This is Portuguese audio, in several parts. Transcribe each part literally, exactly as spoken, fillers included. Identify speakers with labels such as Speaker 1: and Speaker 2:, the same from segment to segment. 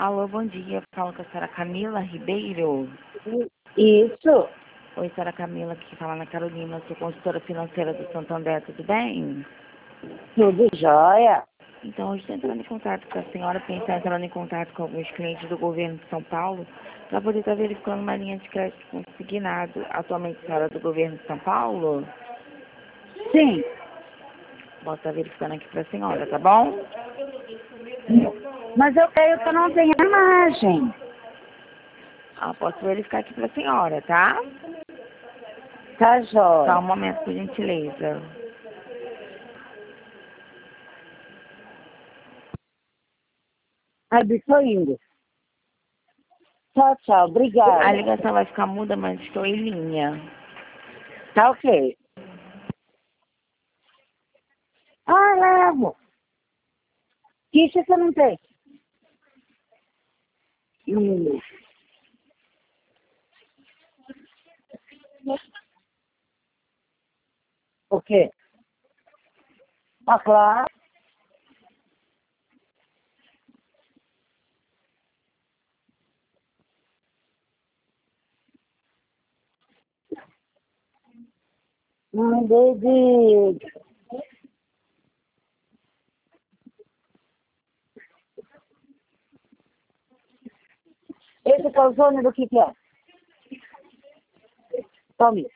Speaker 1: Alô, bom dia. Fala com a senhora Camila Ribeiro.
Speaker 2: Isso,
Speaker 1: Oi, senhora Camila, aqui fala na Carolina, sou consultora financeira do Santander, tudo bem?
Speaker 2: tudo jóia.
Speaker 1: Então, hoje estou entrando em contato com a senhora, porque a gente está entrando em contato com alguns clientes do governo de São Paulo, para poder estar verificando uma linha de crédito consignado. Atualmente, a senhora é do governo de São Paulo?
Speaker 2: Sim,
Speaker 1: Posso estar verificando aqui para a senhora, tá bom?
Speaker 2: mas eu creio que eu não tenho imagem.
Speaker 1: Ah, posso verificar aqui para a senhora, tá?
Speaker 2: Tá
Speaker 1: Só
Speaker 2: jóia.
Speaker 1: um momento, por gentileza.
Speaker 2: Aí, estou indo. Tchau, tchau,
Speaker 1: A
Speaker 2: obrigada.
Speaker 1: ligação vai ficar muda, mas estou em linha.
Speaker 2: Tá ok. Ah, levo. Isso você não tem. Hum. O quê? Ah, claro. Mandei de... Esse calzone do que que é? Tome.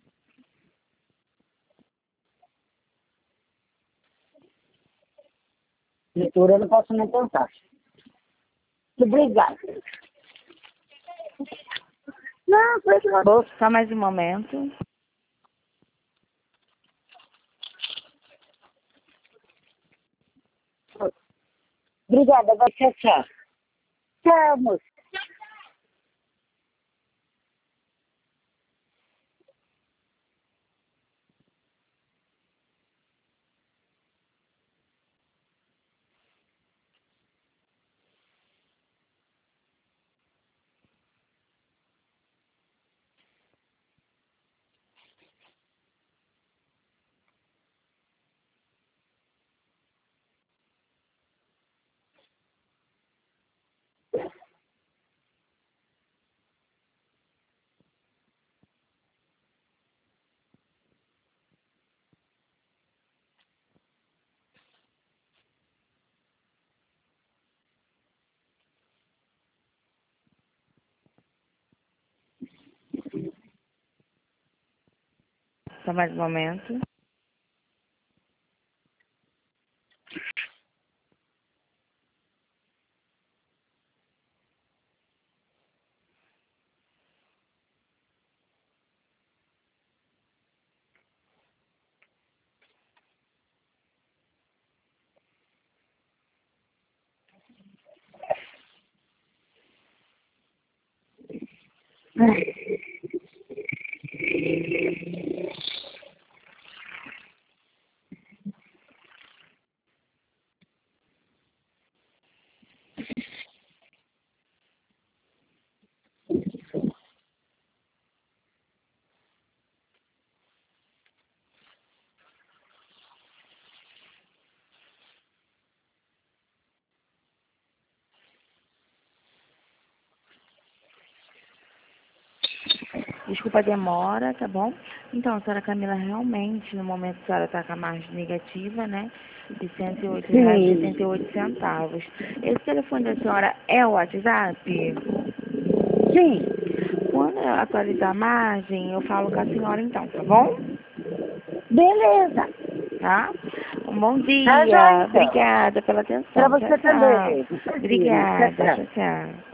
Speaker 2: Leitura eu não posso nem pensar. Obrigada. Não, foi que não.
Speaker 1: Só mais um momento.
Speaker 2: Obrigada, vai tchau, tchau. Tchau, moço.
Speaker 1: Só mais um momento. Desculpa a demora, tá bom? Então, a senhora Camila, realmente, no momento a senhora está com a margem negativa, né? De cento e oito reais e oitenta e oito centavos. Esse telefone da senhora é o WhatsApp?
Speaker 2: Sim.
Speaker 1: Quando eu atualizar a margem, eu falo com a senhora então, tá bom?
Speaker 2: Beleza.
Speaker 1: Tá? Um bom
Speaker 2: Tá jóia,
Speaker 1: dia.
Speaker 2: então.
Speaker 1: Obrigada pela
Speaker 2: Pra
Speaker 1: atenção. Tchau,
Speaker 2: você
Speaker 1: tchau.
Speaker 2: também.
Speaker 1: Obrigada.
Speaker 2: Tchau, tchau.
Speaker 1: Tchau, tchau.